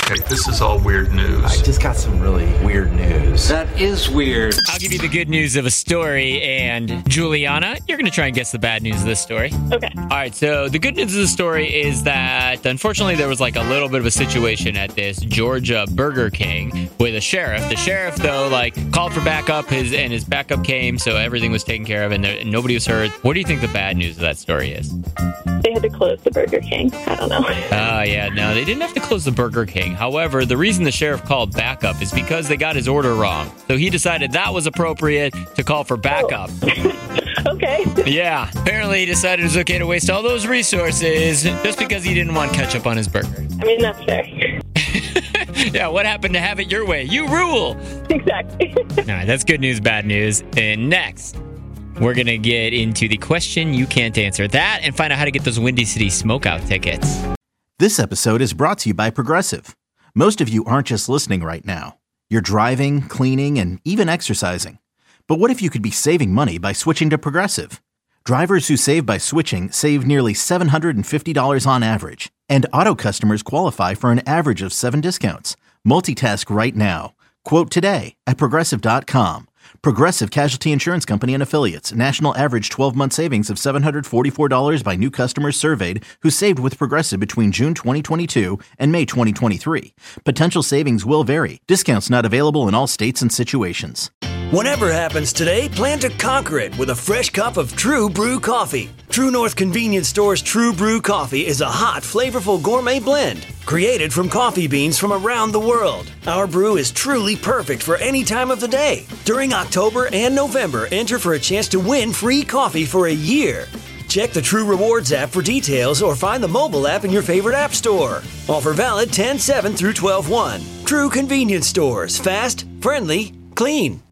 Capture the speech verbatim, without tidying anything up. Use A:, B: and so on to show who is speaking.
A: Okay, this is all weird news.
B: I just got some really weird news.
A: That is weird.
C: I'll give you the good news of a story, and Juliana, you're going to try and guess the bad news of this story.
D: Okay.
C: All right, so the good news of the story is that, unfortunately, there was like a little bit of a situation at this Georgia Burger King with a sheriff. The sheriff, though, like called for backup, his and his backup came, so everything was taken care of, and, there, and nobody was hurt. What do you think the bad news of that story is?
D: They had to close the Burger King. I don't know.
C: Oh, yeah, no, they didn't have to close the Burger King. However, the reason the sheriff called backup is because they got his order wrong. So he decided that was appropriate to call for backup.
D: Oh. Okay.
C: Yeah, apparently he decided it was okay to waste all those resources just because he didn't want ketchup on his burger.
D: I mean, that's fair.
C: Yeah, what happened to have it your way? You rule!
D: Exactly.
C: All right, that's good news, bad news. And next, we're going to get into the question you can't answer. That and find out how to get those Windy City Smokeout tickets.
E: This episode is brought to you by Progressive. Most of you aren't just listening right now. You're driving, cleaning, and even exercising. But what if you could be saving money by switching to Progressive? Drivers who save by switching save nearly seven hundred fifty dollars on average. And auto customers qualify for an average of seven discounts. Multitask right now. Quote today at Progressive dot com. Progressive Casualty Insurance Company and Affiliates. National average twelve-month savings of seven hundred forty-four dollars by new customers surveyed who saved with Progressive between June twenty twenty-two and May twenty twenty-three. Potential savings will vary. Discounts not available in all states and situations.
F: Whatever happens today, plan to conquer it with a fresh cup of True Brew coffee. True North Convenience Store's True Brew coffee is a hot, flavorful gourmet blend created from coffee beans from around the world. Our brew is truly perfect for any time of the day. During October and November, enter for a chance to win free coffee for a year. Check the True Rewards app for details or find the mobile app in your favorite app store. Offer valid ten seven through twelve one. True Convenience Stores. Fast, friendly, clean.